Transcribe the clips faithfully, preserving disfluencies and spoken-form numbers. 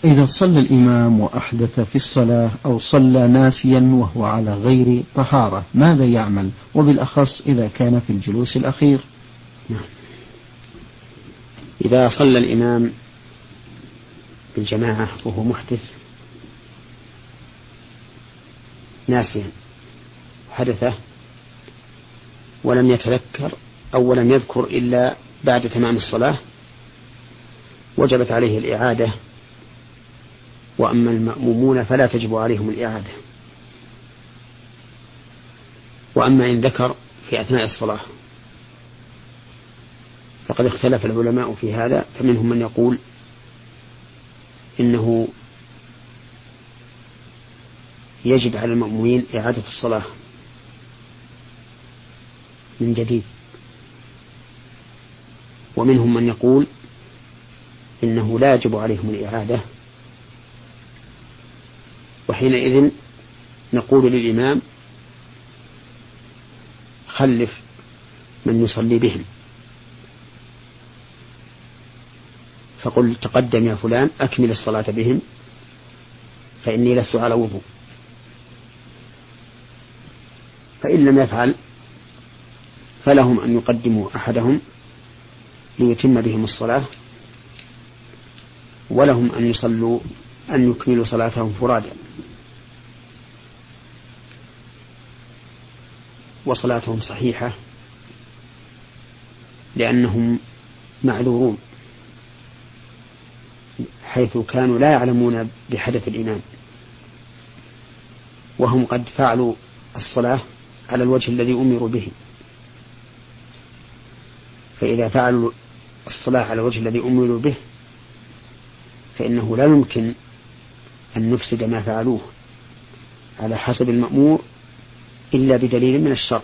إذا صلى الإمام وأحدث في الصلاة أو صلى ناسيا وهو على غير طهارة ماذا يعمل، وبالأخص إذا كان في الجلوس الأخير؟ نعم. إذا صلى الإمام بالجماعة وهو محدث ناسيا حدثه ولم يتذكر أو ولم يذكر إلا بعد تمام الصلاة وجبت عليه الإعادة، وأما المأمومون فلا تجب عليهم الإعادة. وأما إن ذكر في أثناء الصلاة فقد اختلف العلماء في هذا، فمنهم من يقول إنه يجب على المأمومين إعادة الصلاة من جديد، ومنهم من يقول إنه لا يجب عليهم الإعادة، وحينئذ نقول للإمام خلف من يصلي بهم، فقل تقدم يا فلان أكمل الصلاة بهم فإني لست على وضوء. فإن لم يفعل فلهم أن يقدموا أحدهم ليتم بهم الصلاة، ولهم أن يصلوا أن يكملوا صلاتهم فرادا، وصلاتهم صحيحة لأنهم معذورون، حيث كانوا لا يعلمون بحدث الإمام وهم قد فعلوا الصلاة على الوجه الذي أمروا به. فإذا فعلوا الصلاة على الوجه الذي أمروا به فإنه لا يمكن أن نفسد ما فعلوه على حسب المأمور إلا بدليل من الشرع،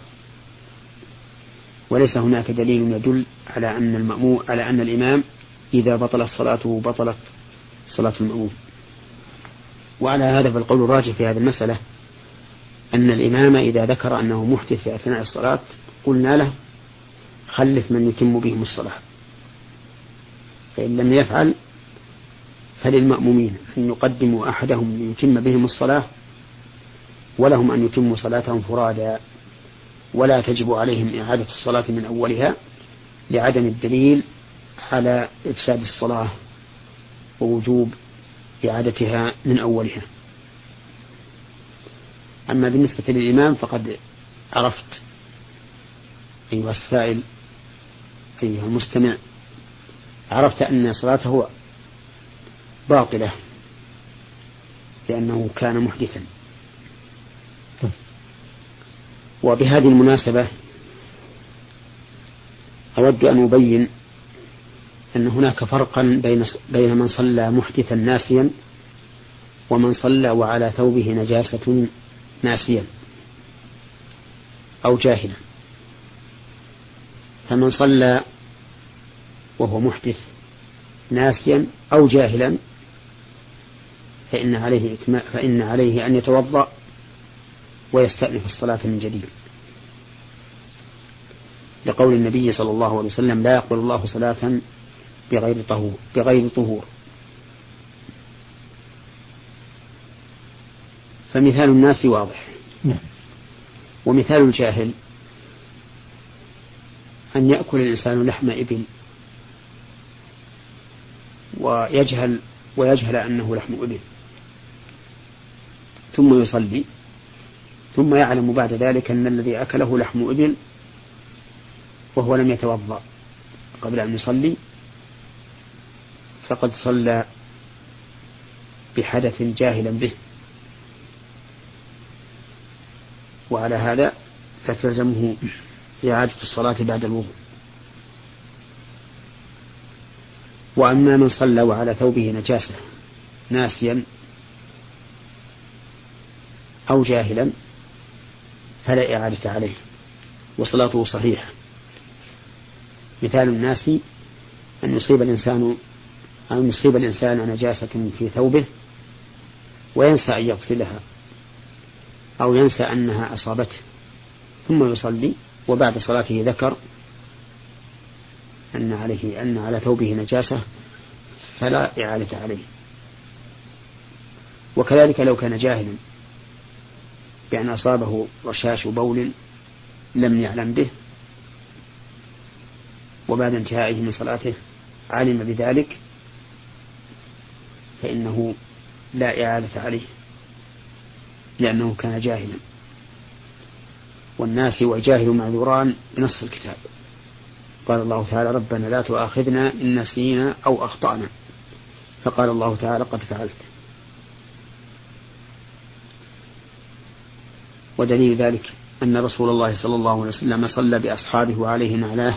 وليس هناك دليل يدل على أن المأمور على أن الإمام إذا بطلت صلاته بطلت صلاة المأمور. وعلى هذا فالقول الراجح في هذه المسألة أن الإمام إذا ذكر أنه محدث في أثناء الصلاة قلنا له خلف من يتم بهم الصلاة، فإن لم يفعل فللمأمومين أن يقدموا أحدهم ليتم بهم الصلاة، ولهم أن يتموا صلاتهم فرادا، ولا تجب عليهم إعادة الصلاة من أولها لعدم الدليل على إفساد الصلاة ووجوب إعادتها من أولها. أما بالنسبة للإمام فقد عرفت أيها السائل أيها المستمع، عرفت أن صلاته باطلة لأنه كان محدثا. وبهذه المناسبة أود أن أبين أن هناك فرقا بين بين من صلى محدثا ناسيا ومن صلى وعلى ثوبه نجاسة ناسيا أو جاهلا. فمن صلى وهو محدث ناسيا أو جاهلا فإن عليه إتماء فإن عليه أن يتوضأ ويستأنف الصلاة من جديد، لقول النبي صلى الله عليه وسلم لا يقبل الله صلاة بغير طهور بغير طهور. فمثال الناس واضح، ومثال الجاهل أن يأكل الإنسان لحم إبل ويجهل ويجهل أنه لحم إبل ثم يصلي ثم يعلم بعد ذلك أن الذي أكله لحم إبل وهو لم يتوضأ قبل أن يصلي، فقد صلى بحدث جاهلا به، وعلى هذا فتلزمه إعادة الصلاة بعد الوضوء. وأما من صلى وعلى ثوبه نجاسة ناسيا أو جاهلا فلا إعادة عليه وصلاته صحيحة. مثال الناس أن يصيب الإنسان أن يصيب الإنسان نجاسة في ثوبه وينسى أن يغسلها أو ينسى أنها أصابته ثم يصلي وبعد صلاته ذكر أن عليه أن على ثوبه نجاسة فلا إعادة عليه. وكذلك لو كان جاهلا بأن أصابه رشاش بول لم يعلم به وبعد انتهائه من صلاته علم بذلك فإنه لا إعادة عليه لأنه كان جاهلا، والناس والجاهل معذوران بنص الكتاب. قال الله تعالى ربنا لا تؤاخذنا إن نسينا أو أخطأنا، فقال الله تعالى قد فعلت. ودليل ذلك أن رسول الله صلى الله عليه وسلم صلى بأصحابه وعليه نعلاه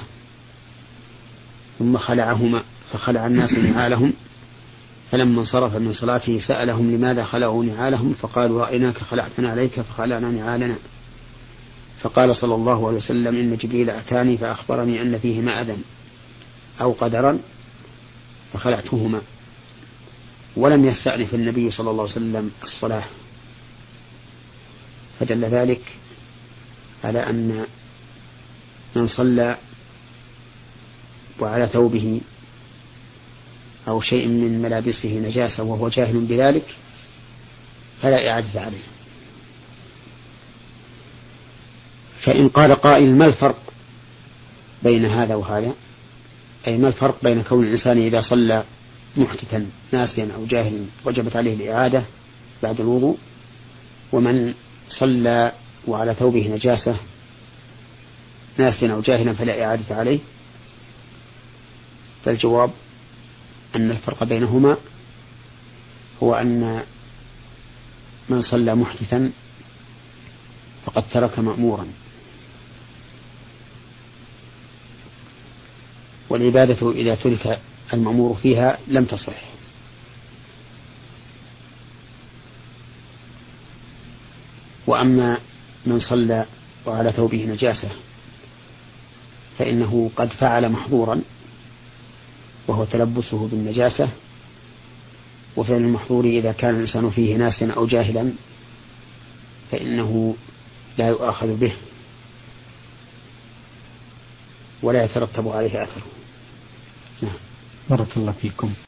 ثم خلعهما فخلع الناس نعالهم، فلما انصرف من صلاته سألهم لماذا خلعوا نعالهم فقالوا رأيناك خلعتنا عليك فخلعنا نعالنا، فقال صلى الله عليه وسلم إن جبريل أتاني فأخبرني أن فيهما أذى أو قدرا فخلعتهما، ولم يستأنف النبي صلى الله عليه وسلم الصلاة، فدل ذلك على أن من صلى وعلى ثوبه أو شيء من ملابسه نجاسة وهو جاهل بذلك فلا إعادة عليه. فإن قال قائل ما الفرق بين هذا وهذا، أي ما الفرق بين كون الإنسان إذا صلى محدثا ناسيا أو جاهلا وجبت عليه الإعادة بعد الوضوء، ومن صلى وعلى ثوبه نجاسة ناسيا أو جاهلا فلا إعادة عليه؟ فالجواب أن الفرق بينهما هو أن من صلى محدثا فقد ترك مأمورا، والعبادة إذا ترك المأمور فيها لم تصح، وأما من صلى وعلى ثوبه نجاسة فإنه قد فعل محظورا وهو تلبسه بالنجاسة، وفعل المحظور إذا كان الإنسان فيه ناسيا أو جاهلا فإنه لا يؤاخذ به ولا يترتب عليه أثره. بارك الله فيكم.